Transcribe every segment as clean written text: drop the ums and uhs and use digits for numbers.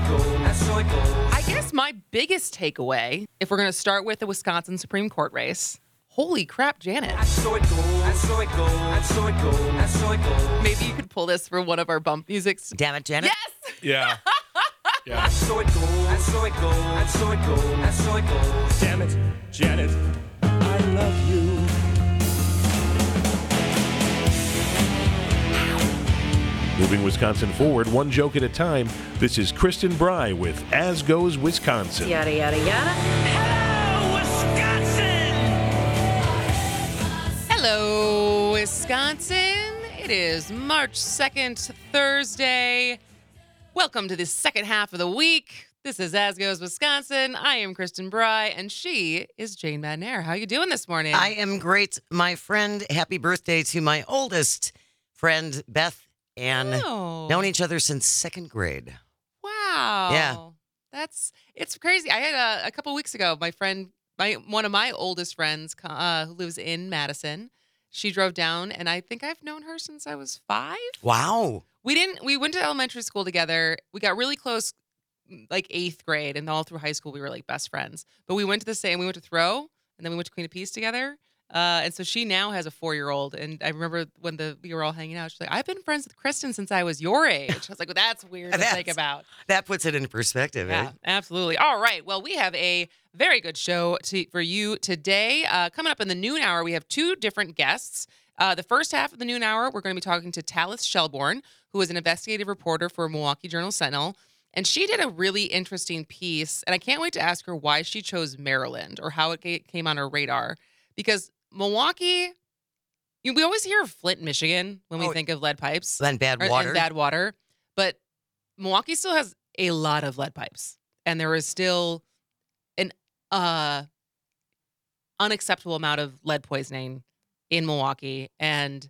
I guess my biggest takeaway, if we're going to start with the Wisconsin Supreme Court race, holy crap, Janet. Maybe you could pull this for one of our bump musics. Damn it, Janet. Yes! Yeah. Yeah. Damn it, Janet, I love you. Moving Wisconsin forward, one joke at a time. This is Kristen Bry with As Goes Wisconsin. Yada, yada, yada. Hello, Wisconsin! Hello, Wisconsin. It is March 2nd, Thursday. Welcome to the second half of the week. This is As Goes Wisconsin. I am Kristen Bry, and she is Jane Madnair. How are you doing this morning? I am great, my friend. Happy birthday to my oldest friend, Beth, and known each other since second grade. Wow. Yeah. It's crazy. I had a couple weeks ago, one of my oldest friends who lives in Madison, she drove down, and I think I've known her since I was 5. Wow. We went to elementary school together. We got really close, like 8th grade, and all through high school, we were like best friends. But we went to Throw, and then we went to Queen of Peace together. And so she now has a 4-year-old. And I remember when we were all hanging out, she's like, I've been friends with Kristen since I was your age. I was like, well, that's weird to think about. That puts it in perspective, Yeah, eh? absolutely. All right. Well, we have a very good show for you today. Coming up in the noon hour, we have 2 different guests. The first half of the noon hour, we're going to be talking to Talis Shelbourne, who is an investigative reporter for Milwaukee Journal-Sentinel. And she did a really interesting piece. And I can't wait to ask her why she chose Maryland or how it came on her radar. Because Milwaukee, we always hear of Flint, Michigan when we think of lead pipes. And bad water. And bad water. But Milwaukee still has a lot of lead pipes. And there is still an unacceptable amount of lead poisoning in Milwaukee. And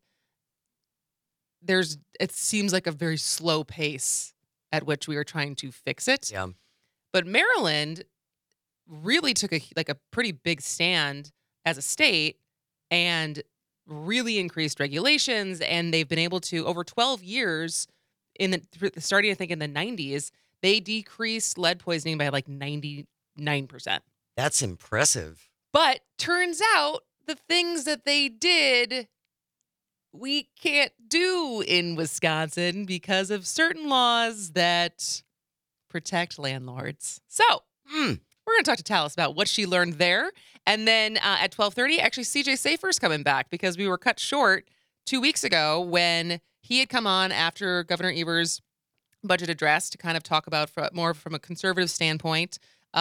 it seems like a very slow pace at which we are trying to fix it. Yeah. But Maryland really took a pretty big stand as a state and really increased regulations. And they've been able to, over 12 years, starting I think in the 90s, they decreased lead poisoning by like 99%. That's impressive. But turns out the things that they did, we can't do in Wisconsin because of certain laws that protect landlords. So, we're going to talk to Talis about what she learned there. And then at 12:30, actually, CJ Safer's coming back because we were cut short 2 weeks ago when he had come on after Governor Evers' budget address to kind of talk about more from a conservative standpoint,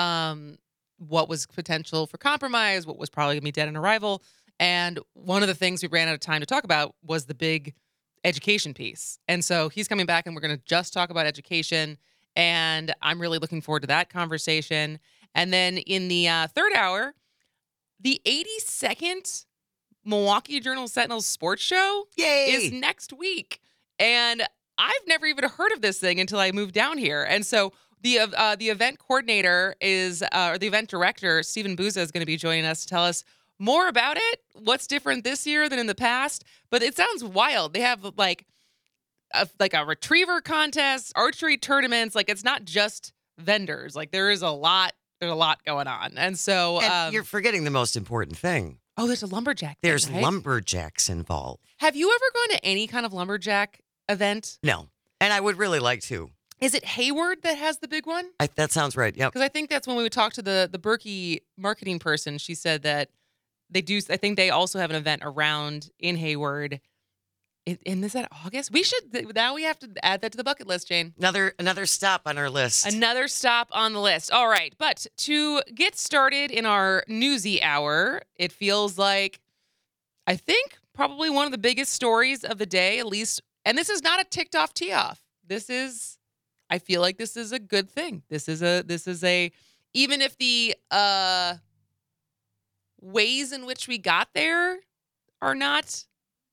what was potential for compromise, what was probably going to be dead on arrival. And one of the things we ran out of time to talk about was the big education piece. And so he's coming back and we're going to just talk about education. And I'm really looking forward to that conversation. And then in the third hour, the 82nd Milwaukee Journal-Sentinel Sports Show is next week. And I've never even heard of this thing until I moved down here. And so the event coordinator or the event director, Stephen Bouza, is going to be joining us to tell us more about it, what's different this year than in the past. But it sounds wild. They have like a retriever contest, archery tournaments. Like, it's not just vendors. Like, there's a lot going on. And so you're forgetting the most important thing. Oh, there's a lumberjack. There's right? lumberjacks involved. Have you ever gone to any kind of lumberjack event? No. And I would really like to. Is it Hayward that has the big one? That sounds right. Yep. Because I think that's when we would talk to the Berkey marketing person. She said that they do. I think they also have an event around in Hayward. And is that August? Now we have to add that to the bucket list, Jane. Another stop on our list. Another stop on the list. All right. But to get started in our newsy hour, it feels like, I think, probably one of the biggest stories of the day, at least. And this is not a ticked off tee off. I feel like this is a good thing. This is a, even if the ways in which we got there are not,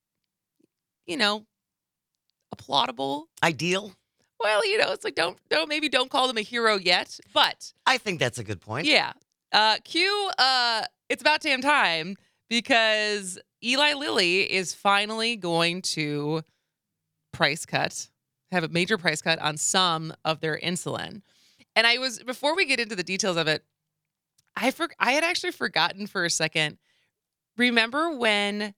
applaudable. Ideal. Well, it's like don't call them a hero yet, but I think that's a good point. Yeah. It's about damn time because Eli Lilly is finally going to have a major price cut on some of their insulin. And before we get into the details of it, I had actually forgotten for a second. Remember when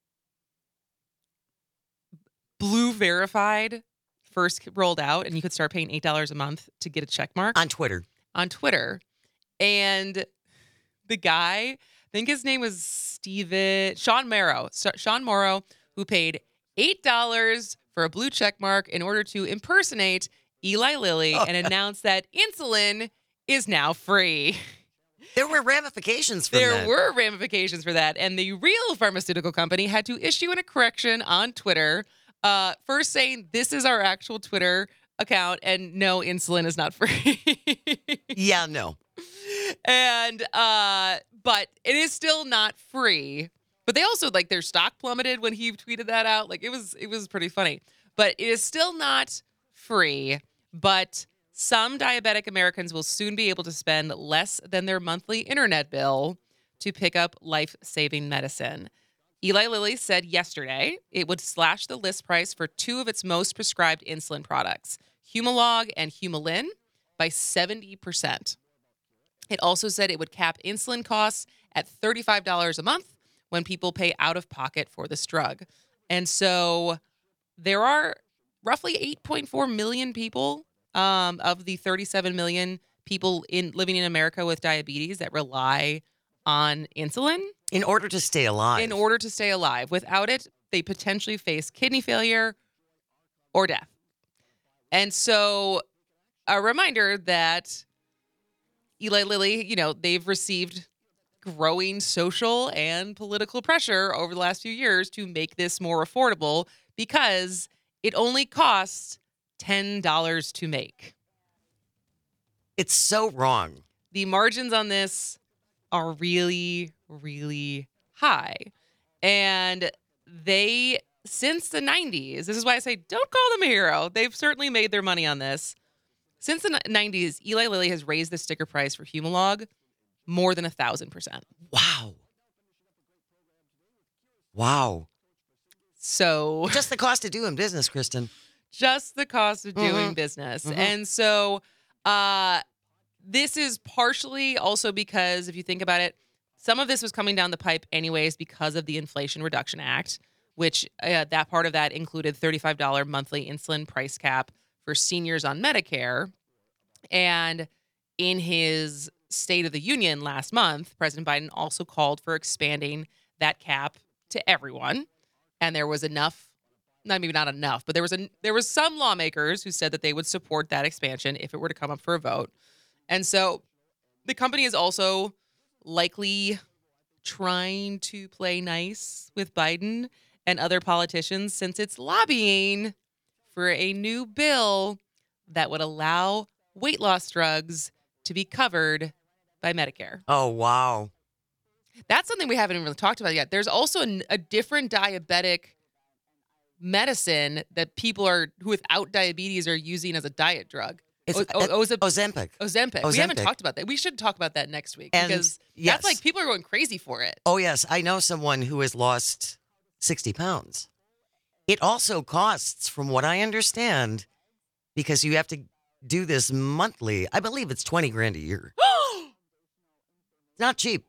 Blue Verified first rolled out and you could start paying $8 a month to get a check mark? On Twitter. On Twitter. And the guy, I think his name was Sean Morrow. Sean Morrow, who paid $8 for a blue check mark in order to impersonate Eli Lilly and announce that insulin is now free. There were ramifications for that. There were ramifications for that. And the real pharmaceutical company had to issue a correction on Twitter, first saying this is our actual Twitter account and no, insulin is not free. Yeah, no. And but it is still not free. But they also their stock plummeted when he tweeted that out. It was pretty funny. But it is still not free. But some diabetic Americans will soon be able to spend less than their monthly internet bill to pick up life-saving medicine. Eli Lilly said yesterday it would slash the list price for two of its most prescribed insulin products, Humalog and Humulin, by 70%. It also said it would cap insulin costs at $35 a month when people pay out of pocket for this drug. And so there are roughly 8.4 million people of the 37 million people living in America with diabetes that rely on insulin. In order to stay alive. In order to stay alive. Without it, they potentially face kidney failure or death. And so a reminder that Eli Lilly, they've received growing social and political pressure over the last few years to make this more affordable because it only costs $10 to make. It's so wrong. The margins on this are really, really high. And they, since the 90s, this is why I say don't call them a hero. They've certainly made their money on this. Since the 90s, Eli Lilly has raised the sticker price for Humalog more than 1,000%. Wow. Wow. So just the cost of doing business, Kristen. Just the cost of doing business. Mm-hmm. And so this is partially also because, if you think about it, some of this was coming down the pipe anyways because of the Inflation Reduction Act, which that part of that included $35 monthly insulin price cap for seniors on Medicare. And in his State of the Union last month, President Biden also called for expanding that cap to everyone. And there was enough, maybe not enough, but there was some lawmakers who said that they would support that expansion if it were to come up for a vote. And so the company is also likely trying to play nice with Biden and other politicians since it's lobbying for a new bill that would allow weight loss drugs to be covered by Medicare. Oh, wow. That's something we haven't really talked about yet. There's also a different diabetic medicine that people who without diabetes are using as a diet drug. It's Ozempic. Ozempic. We haven't talked about that. We should talk about that next week because that's people are going crazy for it. Oh, yes. I know someone who has lost 60 pounds. It also costs, from what I understand, because you have to do this monthly. I believe it's $20,000 a year. It's not cheap.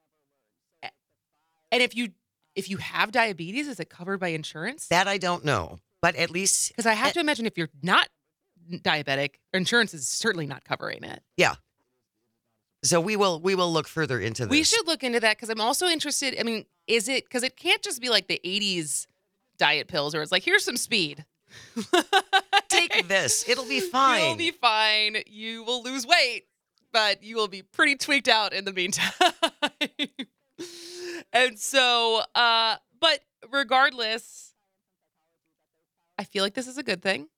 And if you have diabetes, is it covered by insurance? That I don't know, but at least because I have to imagine if you're not diabetic, insurance is certainly not covering it. Yeah. So we will look further into this. We should look into that because I'm also interested. I mean, is it because it can't just be like the 80s diet pills where it's like, here's some speed. Take this. It'll be fine. You'll be fine. You will lose weight, but you will be pretty tweaked out in the meantime. And so, but regardless, I feel like this is a good thing.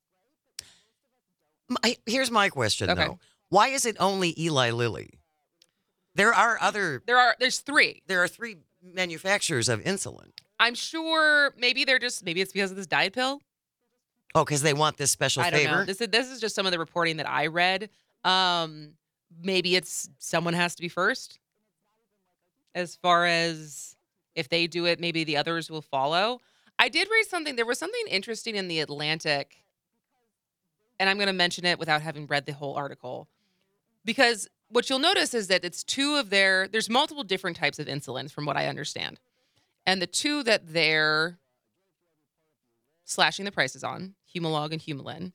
Here's my question, Okay. though. Why is it only Eli Lilly? There's three. There are three manufacturers of insulin. I'm sure maybe it's because of this diet pill. Oh, because they want this special I don't favor? know. This is just some of the reporting that I read. Maybe it's someone has to be first. As far as if they do it, maybe the others will follow. I did read something. There was something interesting in The Atlantic, and I'm going to mention it without having read the whole article. Because what you'll notice is that it's there's multiple different types of insulin from what I understand. And the two that they're slashing the prices on, Humalog and Humulin,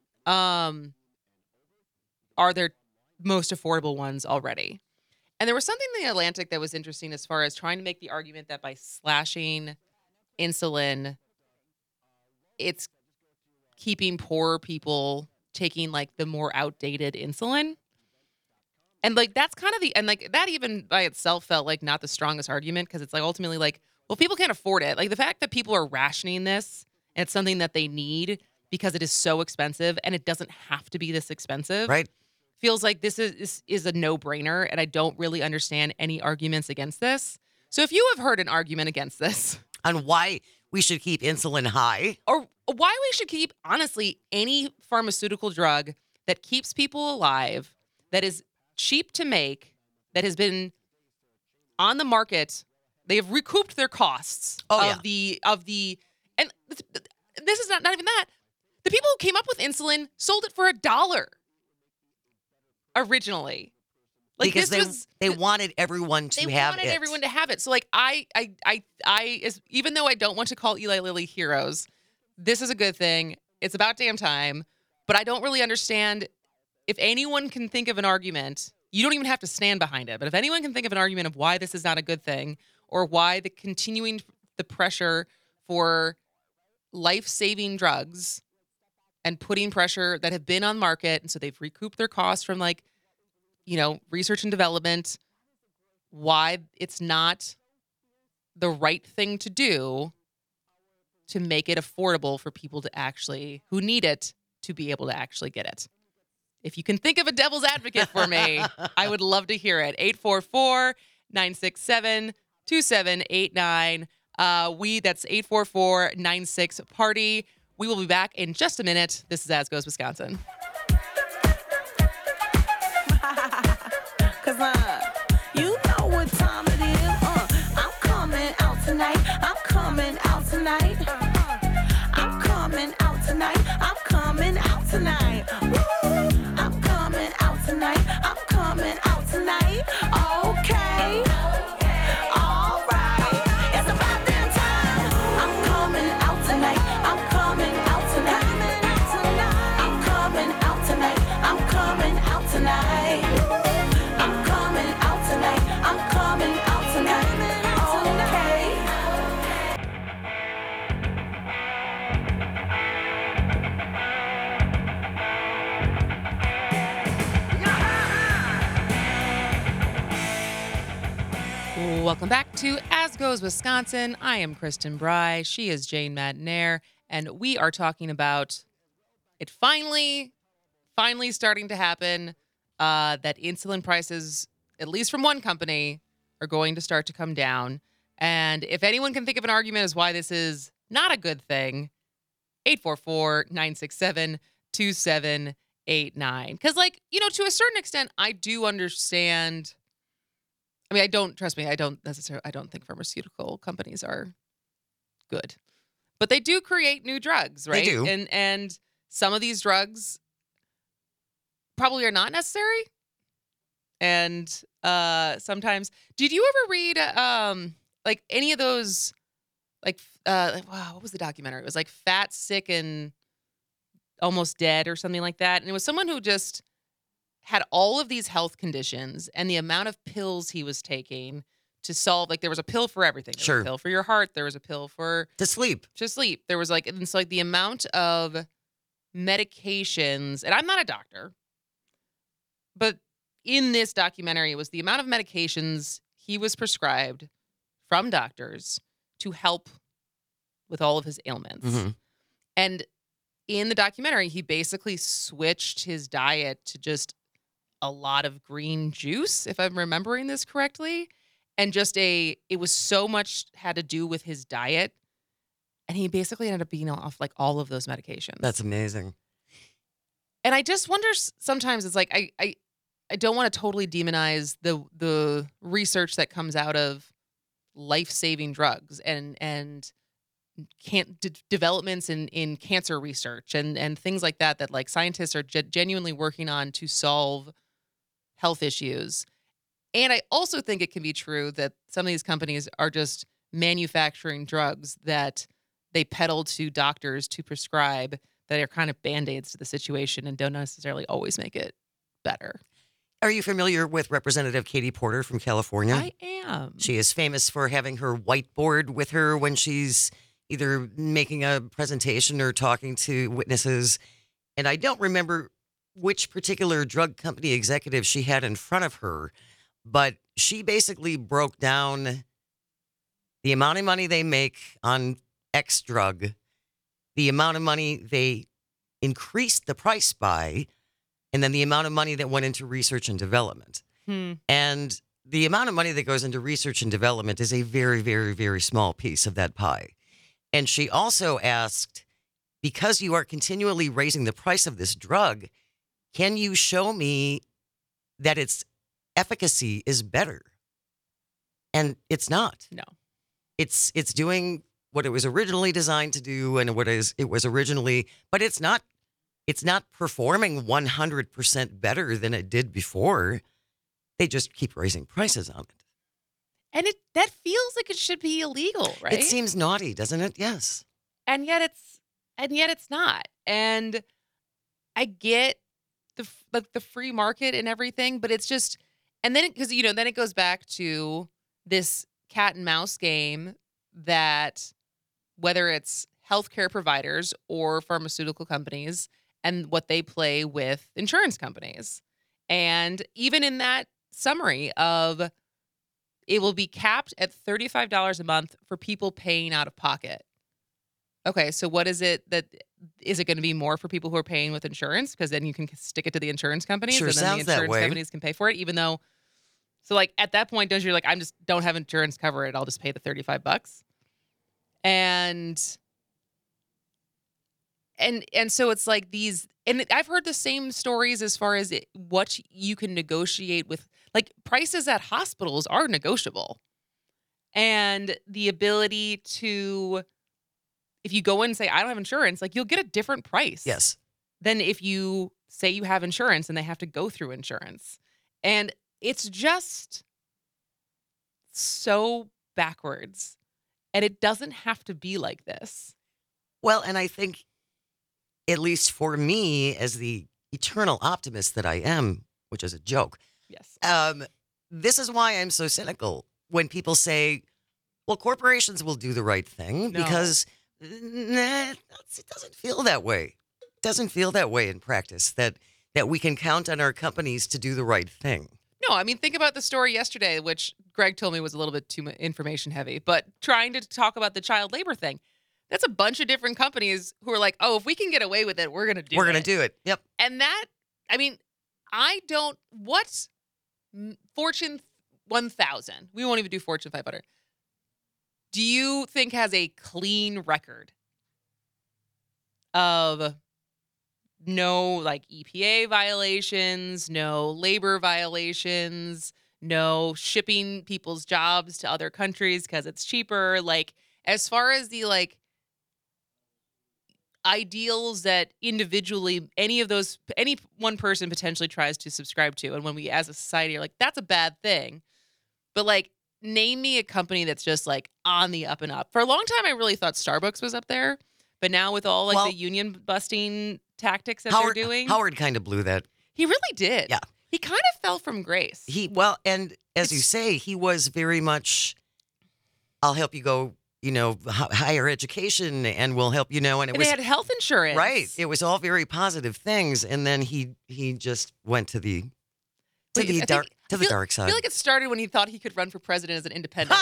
are their most affordable ones already. And there was something in the Atlantic that was interesting as far as trying to make the argument that by slashing insulin, it's keeping poorer people taking like the more outdated insulin. And like that's kind of that even by itself felt like not the strongest argument, because it's like ultimately like, well, people can't afford it. Like the fact that people are rationing this and it's something that they need because it is so expensive and it doesn't have to be this expensive. Right. Feels like this is a no-brainer, and I don't really understand any arguments against this. So if you have heard an argument against this, On why we should keep insulin high. or why we should keep, honestly, any pharmaceutical drug that keeps people alive, that is cheap to make, that has been on the market, they have recouped their costs and this is not even that. The people who came up with insulin sold it for $1 originally. Like Because they wanted everyone to have it. They wanted everyone to have it. So like even though I don't want to call Eli Lilly heroes, this is a good thing. It's about damn time. But I don't really understand if anyone can think of an argument. You don't even have to stand behind it. But if anyone can think of an argument of why this is not a good thing, or why the pressure for life-saving drugs and putting pressure that have been on market, and so they've recouped their costs from like, research and development, why it's not the right thing to do to make it affordable for people who need it to be able to actually get it. If you can think of a devil's advocate for me, I would love to hear it. 844-967-2789. That's 844-96-PARTY. We will be back in just a minute. This is As Goes Wisconsin. Cause you know what time it is. I'm coming out tonight. I'm coming out tonight. I'm coming out tonight. I'm coming out tonight. Woo! I'm coming out tonight. I'm coming out tonight. Okay. All right. It's about damn time. I'm coming out tonight. I'm coming out tonight. I'm coming out tonight. I'm coming out tonight. I'm coming out tonight. I'm coming out tonight. Okay. Welcome back to As Goes Wisconsin. I am Kristen Bry. She is Jane Madinair. And we are talking about it finally starting to happen, that insulin prices, at least from one company, are going to start to come down. And if anyone can think of an argument as why this is not a good thing, 844-967-2789. Because, to a certain extent, I do understand. I mean, I don't think pharmaceutical companies are good. But they do create new drugs, right? They do. And some of these drugs probably are not necessary. And sometimes, did you ever read any of those what was the documentary? It was like Fat, Sick, and Almost Dead or something like that. And it was someone who just had all of these health conditions and the amount of pills he was taking to solve, there was a pill for everything. There was a pill for your heart. There was a pill to sleep. There was and so the amount of medications, and I'm not a doctor, but in this documentary, it was the amount of medications he was prescribed from doctors to help with all of his ailments. Mm-hmm. And in the documentary, he basically switched his diet to just a lot of green juice, if I'm remembering this correctly. And it was so much had to do with his diet. And he basically ended up being off all of those medications. That's amazing. And I just wonder sometimes, it's like, I don't want to totally demonize the research that comes out of life-saving drugs and developments in cancer research and things like that scientists are genuinely working on to solve health issues. And I also think it can be true that some of these companies are just manufacturing drugs that they peddle to doctors to prescribe that are kind of Band-Aids to the situation and don't necessarily always make it better. Are you familiar with Representative Katie Porter from California? I am. She is famous for having her whiteboard with her when she's either making a presentation or talking to witnesses. And I don't remember which particular drug company executive she had in front of her, but she basically broke down the amount of money they make on X drug, the amount of money they increased the price by, and then the amount of money that went into research and development. And the amount of money that goes into research and development is a very, very, very small piece of that pie. And she also asked, because you are continually raising the price of this drug, can you show me that its efficacy is better? And it's not. No. It's doing what it was originally designed to do and it was originally, but it's not performing 100% better than it did before. They just keep raising prices on it. And that feels like it should be illegal, right? It seems naughty, doesn't it? Yes. And yet it's not. And I get the free market and everything, but it's just, and then then it goes back to this cat and mouse game that whether it's healthcare providers or pharmaceutical companies and what they play with insurance companies. And even in that summary of it will be capped at $35 a month for people paying out of pocket. Okay, so what is it is it going to be more for people who are paying with insurance? Because then you can stick it to the insurance companies Sure and then sounds the that insurance way. companies can pay for it, even though. So like at that point, don't you like, I just don't have insurance cover it. I'll just pay the $35. And so it's like these, and I've heard the same stories as far as what you can negotiate with, like prices at hospitals are negotiable. And the ability to, if you go in and say, I don't have insurance, like you'll get a different price. Yes. Than if you say you have insurance and they have to go through insurance. And it's just so backwards. And it doesn't have to be like this. Well, and I think, at least for me, as the eternal optimist that I am, which is a joke, Yes. this is why I'm so cynical when people say, well, corporations will do the right thing, No. because it doesn't feel that way. It doesn't feel that way in practice, that we can count on our companies to do the right thing. No, I mean, think about the story yesterday, which Greg told me was a little bit too information heavy, but trying to talk about the child labor thing. That's a bunch of different companies who are like, oh, if we can get away with it, we're going to do it. We're going to do it. Yep. And that, I mean, what Fortune 1000, we won't even do Fortune 500, do you think has a clean record of no like EPA violations, no labor violations, no shipping people's jobs to other countries because it's cheaper? Like, as far as the like ideals that individually any one person potentially tries to subscribe to, and when we as a society are like, that's a bad thing, but like, name me a company that's just like on the up and up. For a long time I really thought Starbucks was up there, but now with all like the union busting tactics that they're doing, Howard kind of blew that. he really did. Yeah. He kind of fell from grace. And as you say, he was very much, I'll help you go, higher education, and we'll help, and and they had health insurance. right. It was all very positive things, and then he just went to the dark side. I feel like it started when he thought he could run for president as an independent.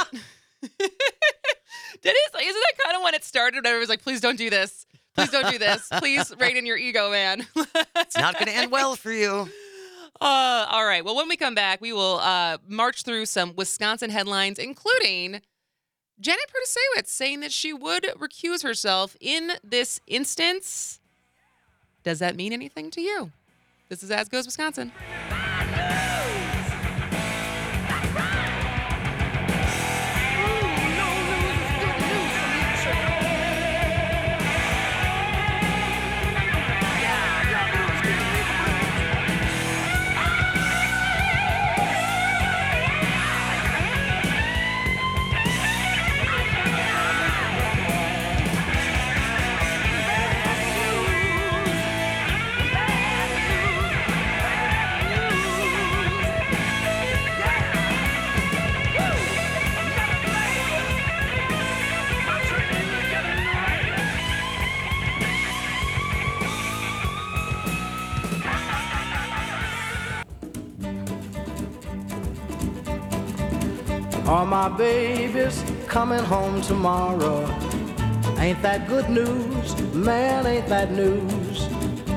Isn't that kind of when it started? When everyone was like, please don't do this. Please don't do this. Please rein in your ego, man. It's not going to end well for you. All right. Well, when we come back, we will march through some Wisconsin headlines, including Janet Protasiewicz saying that she would recuse herself in this instance. Does that mean anything to you? This is As Goes Wisconsin. Oh, my baby's coming home tomorrow. Ain't that good news? Man, ain't that news?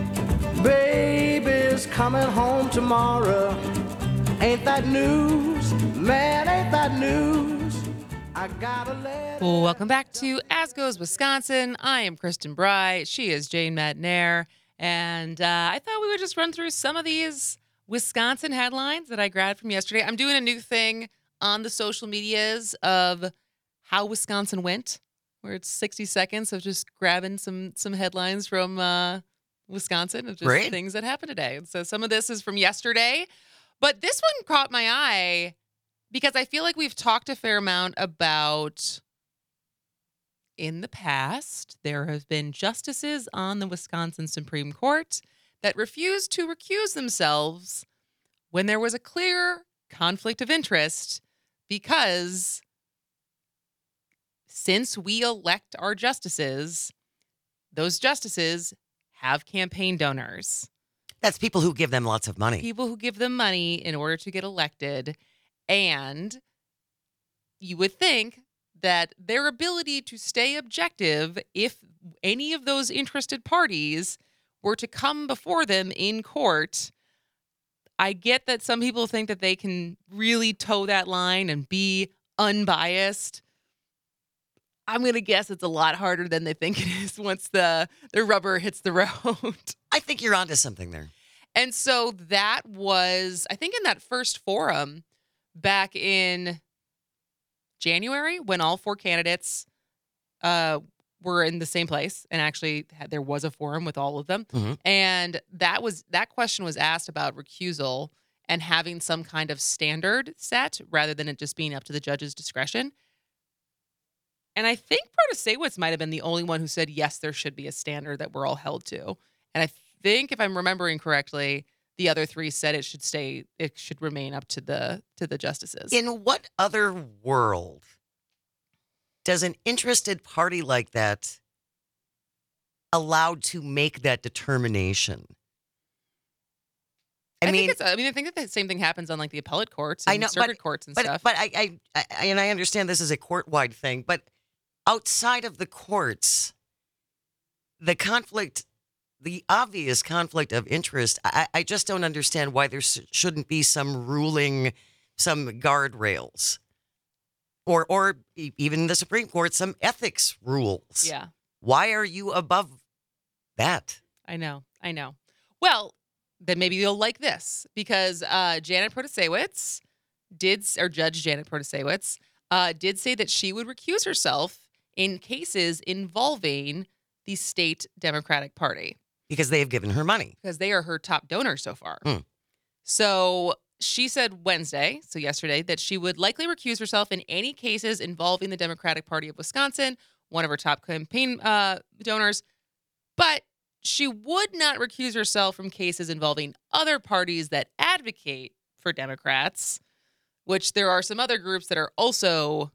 Baby's coming home tomorrow. Ain't that news? Man, ain't that news? I got a letter. Welcome back to As Goes Wisconsin. I am Kristen Bry. She is Jane Matnair. And I thought we would just run through some of these Wisconsin headlines that I grabbed from yesterday. I'm doing a new thing on the social medias of how Wisconsin went, where it's 60 seconds of just grabbing some headlines from Wisconsin of just Great. things that happened today. And so some of this is from yesterday, but this one caught my eye because I feel like we've talked a fair amount about in the past, there have been justices on the Wisconsin Supreme Court that refused to recuse themselves when there was a clear conflict of interest because since we elect our justices, those justices have campaign donors. That's people who give them lots of money. People who give them money in order to get elected. And you would think that their ability to stay objective, if any of those interested parties were to come before them in court, I get that some people think that they can really toe that line and be unbiased. I'm going to guess it's a lot harder than they think it is once the rubber hits the road. I think you're onto something there. And so that was, I think in that first forum back in January when all four candidates were in the same place and actually there was a forum with all of them. Mm-hmm. And that question was asked about recusal and having some kind of standard set rather than it just being up to the judge's discretion. And I think Protasiewicz might have been the only one who said, yes, there should be a standard that we're all held to. And I think if I'm remembering correctly, the other three said it should remain up to the justices. In what other world does an interested party like that allowed to make that determination? I think that the same thing happens on like the appellate courts and circuit courts and stuff. But I understand this is a court-wide thing, but outside of the courts, the obvious conflict of interest, I just don't understand why there shouldn't be some ruling, some guardrails, or even the Supreme Court, some ethics rules. Yeah. Why are you above that? I know. Well, then maybe you'll like this because Judge Janet Protasiewicz did say that she would recuse herself in cases involving the state Democratic Party. Because they have given her money. Because they are her top donor so far. Hmm. So she said Wednesday, so yesterday, that she would likely recuse herself in any cases involving the Democratic Party of Wisconsin, one of her top campaign donors, but she would not recuse herself from cases involving other parties that advocate for Democrats, which there are some other groups that are also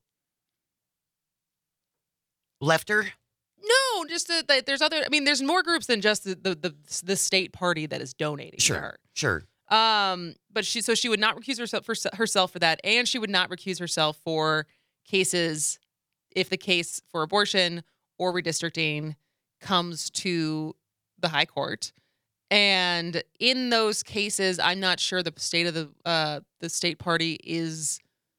Lefter? No, just that there's other. I mean, there's more groups than just the state party that is donating to her. Sure. But she would not recuse herself for that, and she would not recuse herself for cases if the case for abortion or redistricting comes to the high court. And in those cases, I'm not sure the state of the state party is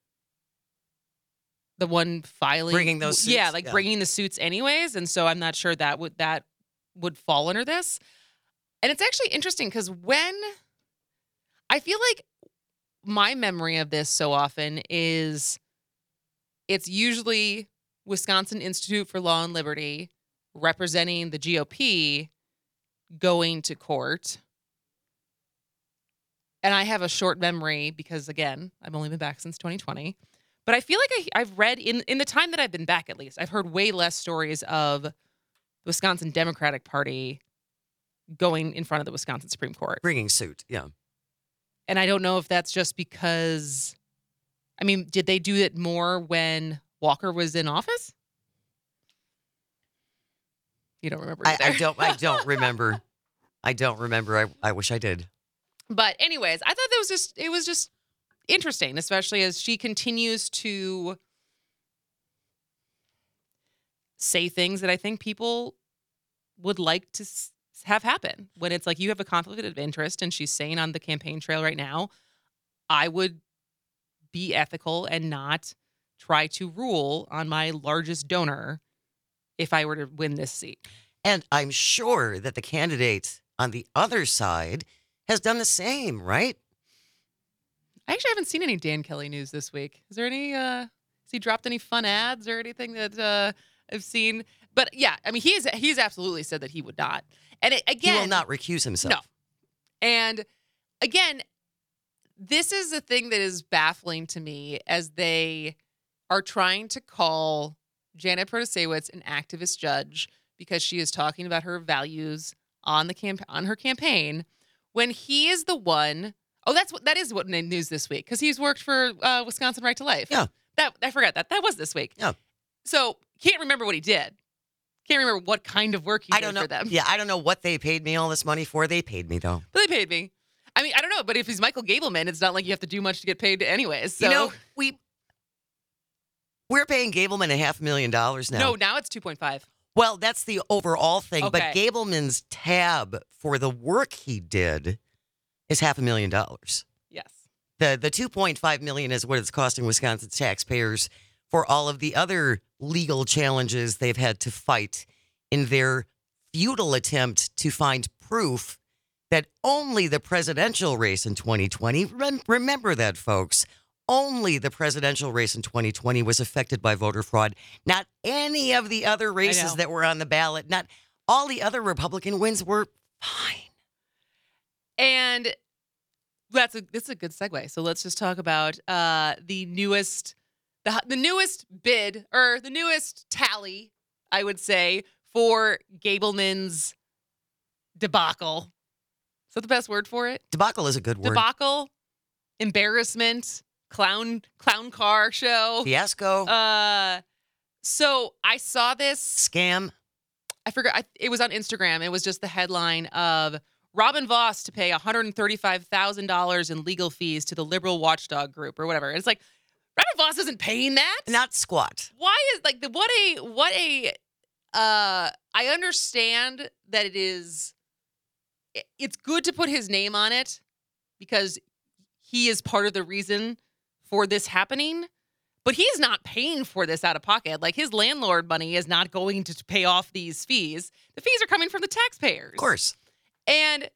the one bringing those suits. Bringing the suits anyways. And so I'm not sure that would fall under this. And it's actually interesting because when I feel like my memory of this so often is it's usually Wisconsin Institute for Law and Liberty representing the GOP going to court. And I have a short memory because, again, I've only been back since 2020. But I feel like I've read, in the time that I've been back at least, I've heard way less stories of the Wisconsin Democratic Party going in front of the Wisconsin Supreme Court. Bringing suit, yeah. And I don't know if that's just because, I mean, did they do it more when Walker was in office? You don't remember either. I don't remember. I don't remember. I wish I did. But anyways, I thought it was just interesting, especially as she continues to say things that I think people would like to have happen. When it's like you have a conflict of interest and she's saying on the campaign trail right now, I would be ethical and not try to rule on my largest donor if I were to win this seat. And I'm sure that the candidate on the other side has done the same, right? I actually haven't seen any Dan Kelly news this week. Is there any, has he dropped any fun ads or anything that I've seen? But yeah, I mean, he's absolutely said that he would not. And again, He will not recuse himself. No. And again, this is the thing that is baffling to me as they are trying to call Janet Protasiewicz an activist judge because she is talking about her values on her campaign when he is the one. Oh, that is what news this week because he's worked for Wisconsin Right to Life. Yeah. I forgot that was this week. Yeah. So can't remember what he did. Can't remember what kind of work he did for them. Yeah, I don't know what they paid me all this money for. They paid me though. But they paid me. I mean, I don't know, but if he's Michael Gableman, it's not like you have to do much to get paid anyways. So. You know, we're paying Gableman $500,000 now. No, now it's 2.5. Well, that's the overall thing. But Okay. Gableman's tab for the work he did is $500,000. Yes. The $2.5 million is what it's costing Wisconsin's taxpayers for all of the other legal challenges they've had to fight in their futile attempt to find proof that only the presidential race in 2020, remember that, folks, only the presidential race in 2020 was affected by voter fraud. Not any of the other races that were on the ballot. Not all the other Republican wins were fine. And this is a good segue. So let's just talk about the newest bid or the newest tally, I would say, for Gableman's debacle. Is that the best word for it? Debacle is a good word. Debacle, embarrassment, clown car show. Fiasco. So I saw this. Scam. I forgot. It was on Instagram. It was just the headline of Robin Voss to pay $135,000 in legal fees to the liberal watchdog group or whatever. It's like Robin Voss isn't paying that. Not squat. Why is like I understand that it's good to put his name on it because he is part of the reason for this happening, but he's not paying for this out of pocket. Like his landlord money is not going to pay off these fees. The fees are coming from the taxpayers. Of course. And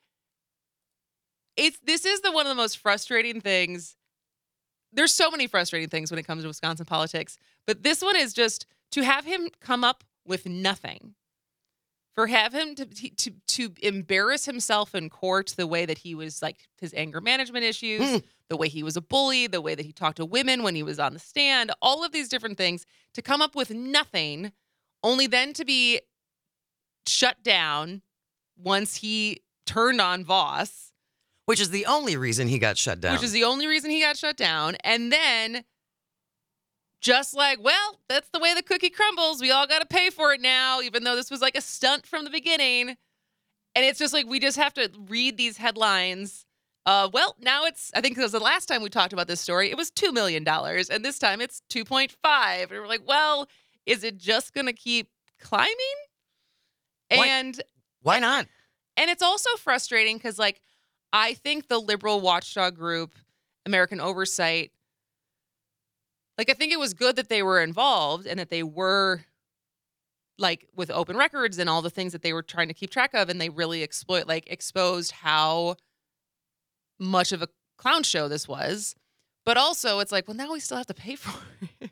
this is one of the most frustrating things. There's so many frustrating things when it comes to Wisconsin politics, but this one is just to have him come up with nothing. For have him to embarrass himself in court the way that he was, like his anger management issues, the way he was a bully, the way that he talked to women when he was on the stand, all of these different things, to come up with nothing, only then to be shut down once he turned on Voss. Which is the only reason he got shut down. And then just like, well, that's the way the cookie crumbles. We all got to pay for it now, even though this was like a stunt from the beginning. And it's just like, we just have to read these headlines. Well, now I think because the last time we talked about this story, it was $2 million. And this time it's 2.5. And we're like, well, is it just going to keep climbing? And why not? And it's also frustrating because, like, I think the liberal watchdog group, American Oversight, like, I think it was good that they were involved and that they were, like, with open records and all the things that they were trying to keep track of, and they really exposed how much of a clown show this was. But also, it's like, well, now we still have to pay for it.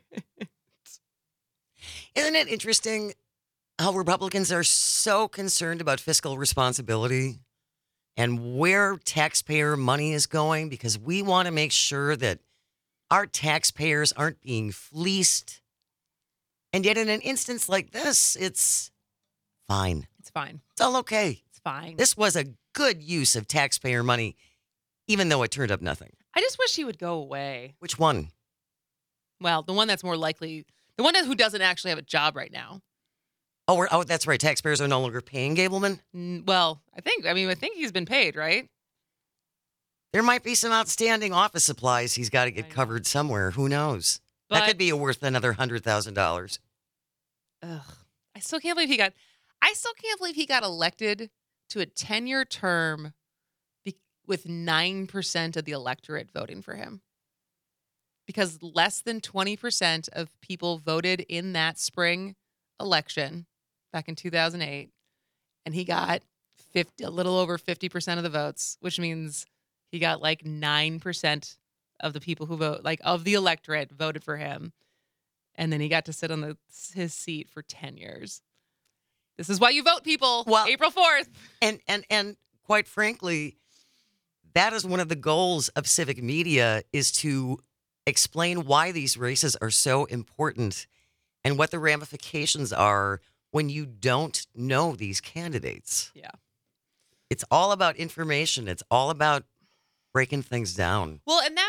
Isn't it interesting how Republicans are so concerned about fiscal responsibility and where taxpayer money is going? Because we want to make sure that our taxpayers aren't being fleeced. And yet in an instance like this, it's fine. It's fine. It's all okay. It's fine. This was a good use of taxpayer money, even though it turned up nothing. I just wish he would go away. Which one? Well, the one that's more likely, the one who doesn't actually have a job right now. Oh, that's right. Taxpayers are no longer paying Gableman? Well, I think he's been paid, right? There might be some outstanding office supplies he's got to I get know. covered somewhere. Who knows? That But could be worth another $100,000. ugh, I still can't believe he got elected to a 10-year term with 9% of the electorate voting for him. Because less than 20% of people voted in that spring election back in 2008, and he got a little over 50% of the votes, which means he got like 9% of the people who vote, like of the electorate, voted for him, and then he got to sit on his seat for 10 years. This is why you vote, people. Well- April 4th. And quite frankly, that is one of the goals of civic media, is to explain why these races are so important and what the ramifications are when you don't know these candidates. Yeah. It's all about information. It's all about breaking things down. Well, and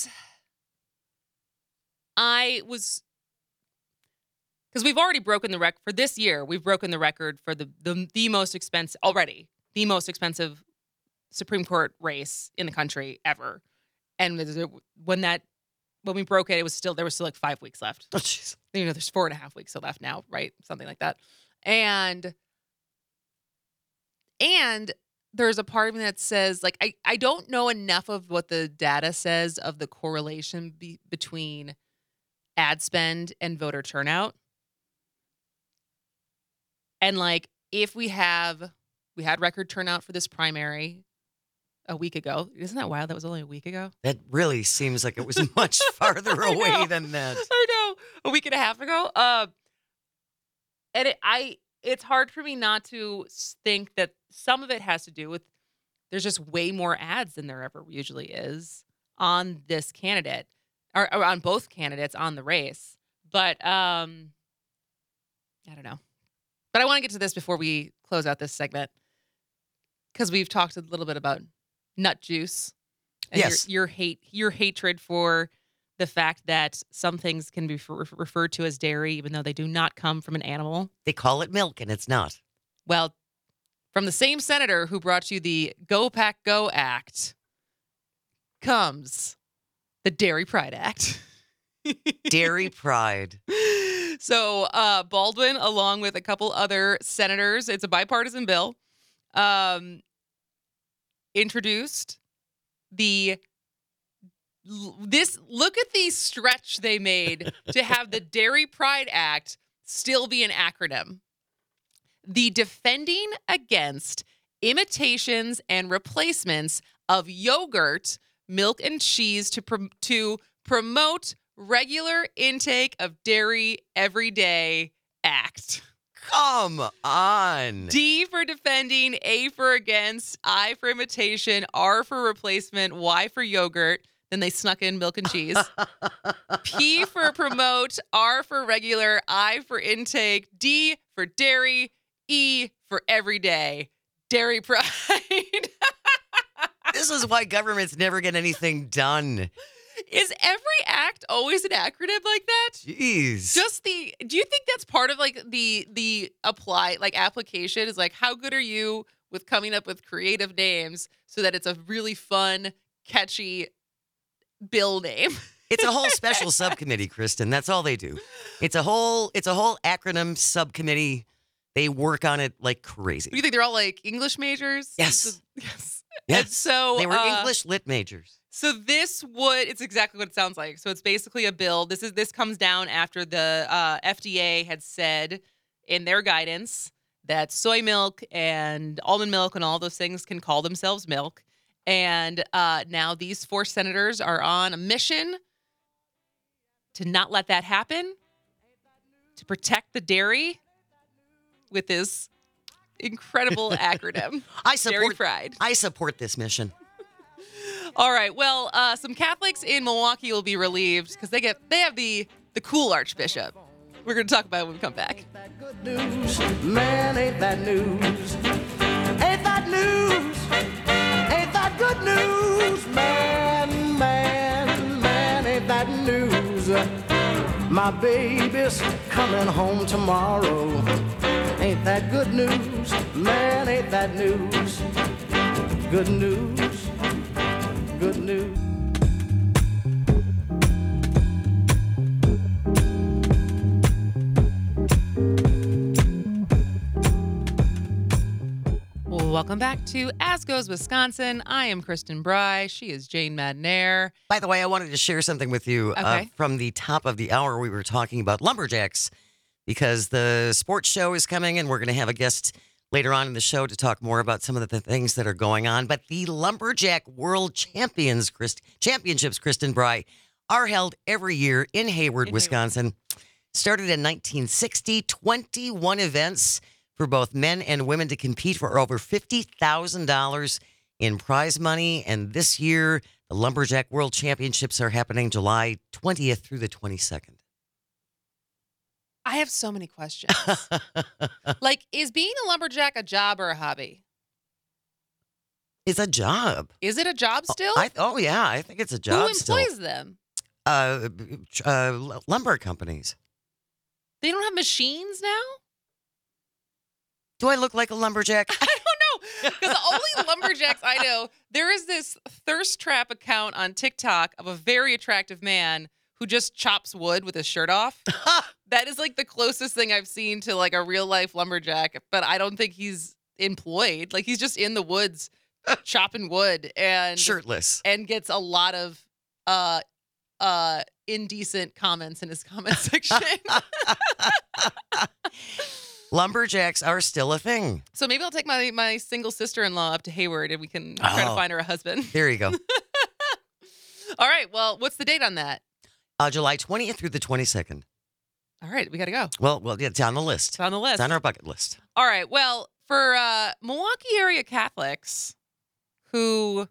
because we've already broken the record for this year. We've broken the record for the most expensive already, the most expensive Supreme Court race in the country ever. And when we broke it, there was still like 5 weeks left. Oh, jeez. There's 4.5 weeks left now, right? Something like that. And there's a part of me that says, like, I don't know enough of what the data says of the correlation between ad spend and voter turnout. And like, if we had record turnout for this primary a week ago. Isn't that wild? That was only a week ago. That really seems like it was much farther I away know. than that. I know, a week and a half ago. And it's hard for me not to think that some of it has to do with there's just way more ads than there ever usually is on this candidate or on both candidates on the race. But I don't know. But I want to get to this before we close out this segment because we've talked a little bit about nut juice and Yes. your hatred for the fact that some things can be referred to as dairy, even though they do not come from an animal. They call it milk, and it's not. Well, from the same senator who brought you the Go Pack Go Act comes the Dairy Pride Act. Dairy Pride. So Baldwin, along with a couple other senators, it's a bipartisan bill, introduced look at the stretch they made to have the Dairy Pride Act still be an acronym. The Defending Against Imitations and Replacements of Yogurt, Milk, and Cheese to Promote Regular Intake of Dairy Every Day Act. Come on. D for defending, A for against, I for imitation, R for replacement, Y for yogurt. Then they snuck in milk and cheese. P for promote, R for regular, I for intake, D for dairy, E for everyday. Dairy Pride. This is why governments never get anything done. Is every act always an acronym like that? Jeez. Do you think that's part of like the application is like, how good are you with coming up with creative names so that it's a really fun, catchy bill name? It's a whole special subcommittee, Kristen. That's all they do. It's a whole acronym subcommittee. They work on it like crazy. Do you think they're all like English majors? Yes. Yes. Yes. And so They were English lit majors. So it's exactly what it sounds like. So it's basically a bill. This comes down after the FDA had said in their guidance that soy milk and almond milk and all those things can call themselves milk. And now these 4 senators are on a mission to not let that happen, to protect the dairy with this incredible acronym. Dairy Pride. I support this mission. All right. Well, some Catholics in Milwaukee will be relieved because they have the cool archbishop. We're going to talk about it when we come back. That good news, man, ain't that news? Ain't that news? Ain't that good news? Man, ain't that news? My baby's coming home tomorrow. Ain't that good news? Man, ain't that news? Good news. good news. Welcome back to As Goes Wisconsin. I am Kristen Bry. She is Jane Madnair. By the way, I wanted to share something with you. Okay. From the top of the hour, we were talking about lumberjacks because the sports show is coming, and we're going to have a guest later on in the show to talk more about some of the things that are going on. But the Lumberjack World Championships, Kristen Bry, are held every year in Hayward, Wisconsin. Started in 1960, 21 events for both men and women to compete for over $50,000 in prize money. And this year, the Lumberjack World Championships are happening July 20th through the 22nd. I have so many questions. Like, is being a lumberjack a job or a hobby? It's a job. Is it a job still? Yeah, I think it's a job Who still. employs them? Lumber companies. They don't have machines now? Do I look like a lumberjack? I don't know. Because the only lumberjacks I know, there is this thirst trap account on TikTok of a very attractive man who just chops wood with his shirt off. That is like the closest thing I've seen to like a real life lumberjack, but I don't think he's employed. Like he's just in the woods chopping wood and Shirtless. and gets a lot of indecent comments in his comment section. Lumberjacks are still a thing. So maybe I'll take my single sister-in-law up to Hayward and we can try to find her a husband. There you go. All right. Well, what's the date on that? July 20th through the 22nd. All right. We got to go. Well, it's on the list. It's on the list. It's on our bucket list. All right. Well, for Milwaukee area Catholics who,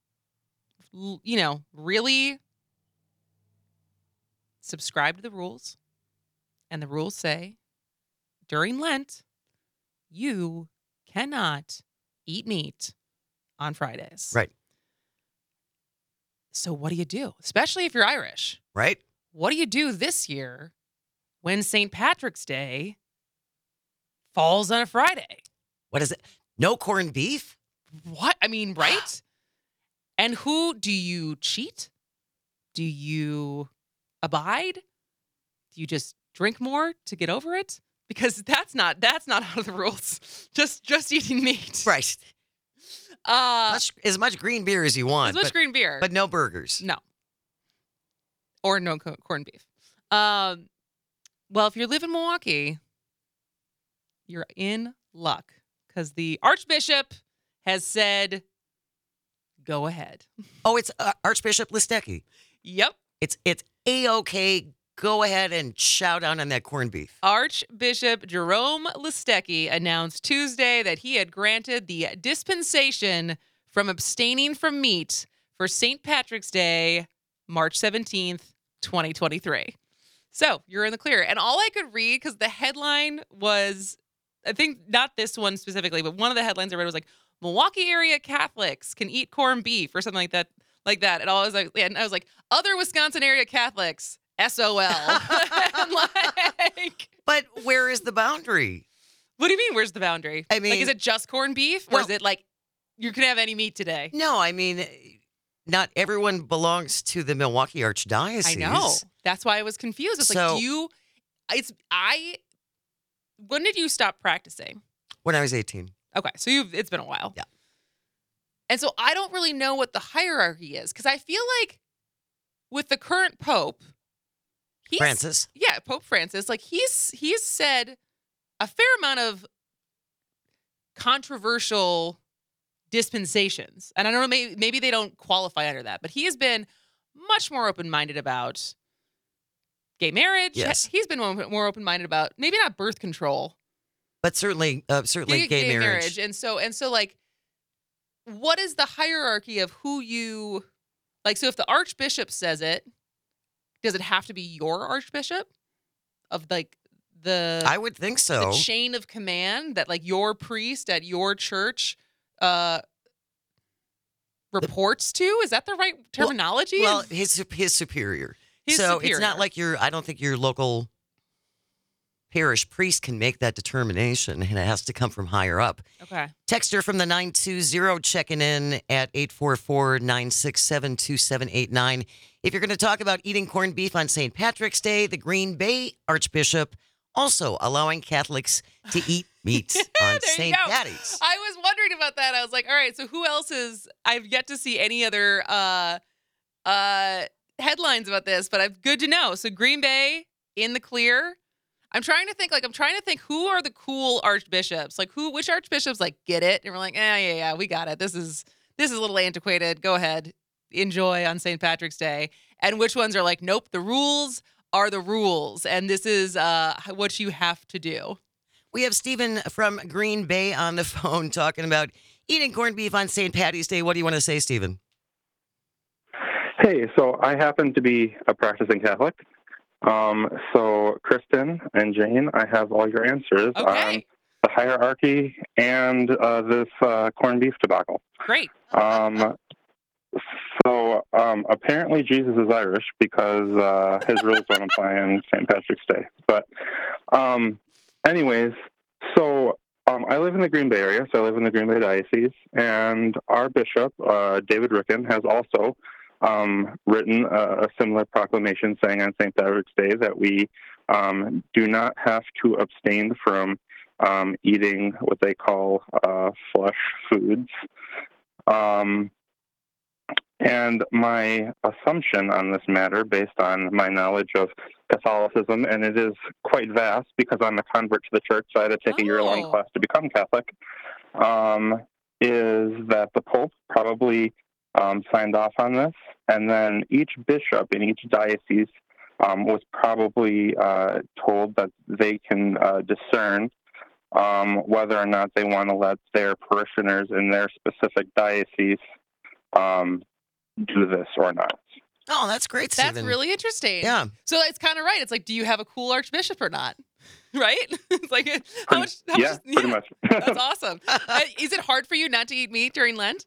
really subscribe to the rules, and the rules say during Lent, you cannot eat meat on Fridays. Right. So what do you do? Especially if you're Irish. Right? What do you do this year when St. Patrick's Day falls on a Friday? What is it? No corned beef? What? I mean, right? And who do you cheat? Do you abide? Do you just drink more to get over it? Because that's not out of the rules. Just eating meat. Right. As much green beer as you want. As much green beer. But no burgers. No. Or no corned beef. Well, if you live in Milwaukee, you're in luck because the Archbishop has said, go ahead. Oh, it's Archbishop Listecki. Yep. It's A-OK. Go ahead and shout out on that corned beef. Archbishop Jerome Listecki announced Tuesday that he had granted the dispensation from abstaining from meat for St. Patrick's Day, March 17th, 2023. So you're in the clear. And all I could read, because the headline was, I think not this one specifically, but one of the headlines I read was like, Milwaukee area Catholics can eat corned beef or something like that. And I was like, other Wisconsin area Catholics, SOL. But where is the boundary? What do you mean, where's the boundary? I mean, like, is it just corned beef? Or is it like, you can have any meat today? No, I mean, not everyone belongs to the Milwaukee Archdiocese. I know. That's why I was confused. It's like, when did you stop practicing? When I was 18. Okay, so it's been a while. Yeah. And so I don't really know what the hierarchy is, because I feel like with the current Pope, Francis. Yeah, Pope Francis. Like he's said a fair amount of controversial dispensations. And I don't know, maybe they don't qualify under that, but he has been much more open-minded about gay marriage. Yes. He's been more open-minded about maybe not birth control, but certainly gay marriage. And so like, what is the hierarchy of who you like? So if the Archbishop says it, does it have to be your Archbishop of like I would think so. The chain of command that like your priest at your church reports to? Is that the right terminology? Well, his superior. It's not like I don't think your local parish priest can make that determination, and it has to come from higher up. Okay. Texter from the 920 checking in at 844-967-2789. If you're going to talk about eating corned beef on St. Patrick's Day, the Green Bay Archbishop also allowing Catholics to eat meat on There you St. go. Patty's. I was wondering about that. I was like, all right, so who else is? I've yet to see any other headlines about this, but good to know. So Green Bay in the clear. I'm trying to think who are the cool archbishops? Like which archbishops like get it? And we're like, yeah, we got it. This is a little antiquated. Go ahead. Enjoy on St. Patrick's Day. And which ones are like, nope, the rules are the rules. And this is what you have to do. We have Stephen from Green Bay on the phone talking about eating corned beef on St. Patty's Day. What do you want to say, Stephen? Hey, so I happen to be a practicing Catholic. So Kristen and Jane, I have all your answers on the hierarchy and this corned beef debacle. Great. Apparently Jesus is Irish because his rules don't apply on St. Patrick's Day. But anyways, so I live in the Green Bay area, so I live in the Green Bay Diocese, and our bishop, David Ricken, has also written a similar proclamation saying on St. Patrick's Day that we do not have to abstain from eating what they call flesh foods. And my assumption on this matter, based on my knowledge of Catholicism, and it is quite vast because I'm a convert to the church, so I had to take a year-long class to become Catholic, is that the Pope probably signed off on this, and then each bishop in each diocese was probably told that they can discern whether or not they want to let their parishioners in their specific diocese do this or not. Oh, that's great, Stephen. That's really interesting. Yeah. So it's kind of right. It's like, do you have a cool archbishop or not? Right? It's like, how much? Pretty much. That's awesome. Is it hard for you not to eat meat during Lent?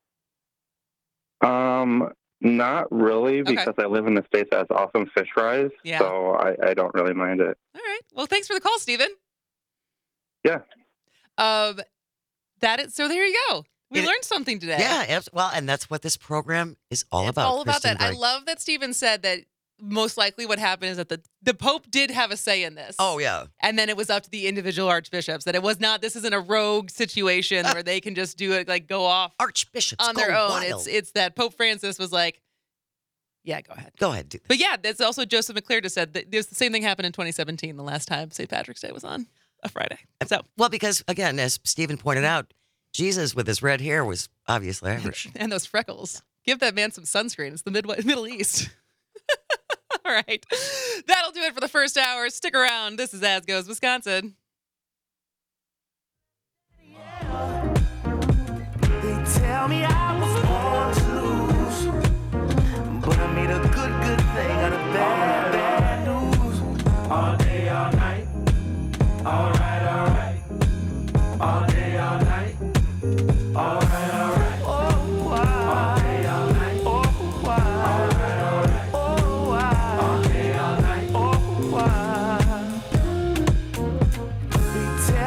Not really, because I live in the States that has awesome fish fries, so I don't really mind it. All right. Well, thanks for the call, Stephen. Yeah. So there you go. We learned something today. Yeah, well, and that's what this program is all about. All about Kristen that. I Bright. love that Stephen said that most likely what happened is that the Pope did have a say in this. Oh, yeah. And then it was up to the individual archbishops, that it was not, this isn't a rogue situation where they can just do it, like go off archbishops on their go own. wild. It's that Pope Francis was like, yeah, go ahead. Go ahead. Do this. But yeah, that's also Joseph McClure just said that the same thing happened in 2017, the last time St. Patrick's Day was on a Friday. So, well, because again, as Stephen pointed out, Jesus with his red hair was obviously Irish. And those freckles. Give that man some sunscreen. It's the Middle East. All right. That'll do it for the first hour. Stick around. This is As Goes Wisconsin. They tell me I was born to lose, but I made a good thing out of bad news. All day, all night. All right. All